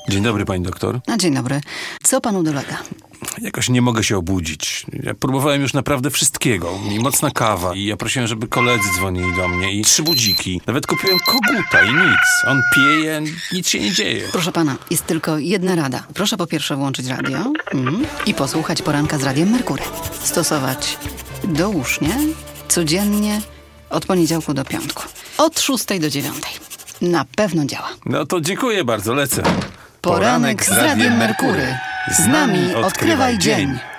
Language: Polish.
Dzień dobry, pani doktor. Dzień dobry. Co panu dolega? Jakoś nie mogę się obudzić. Ja próbowałem już naprawdę wszystkiego. I mocna kawa. I ja prosiłem, żeby koledzy dzwonili do mnie. I 3 budziki. Nawet kupiłem koguta i nic. On pieje, nic się nie dzieje. Proszę pana, jest tylko jedna rada. Proszę po pierwsze włączyć radio i posłuchać poranka z Radiem Merkury. Stosować dousznie, codziennie, od poniedziałku do piątku. Od 6 do 9. Na pewno działa. No to dziękuję bardzo, lecę. Poranek z Radiem Merkury. Z nami odkrywaj dzień.